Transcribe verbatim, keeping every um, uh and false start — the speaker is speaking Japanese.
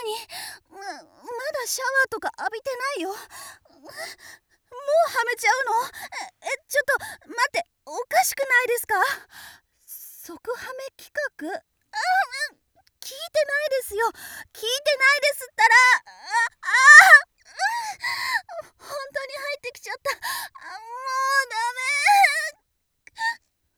に。ま、まだシャワーとか浴びてないよ。もうはめちゃうの？え、えちょっと待って、おかしくないですか？即はめ企画？あ、聞いてないですよ。聞いてないですったら。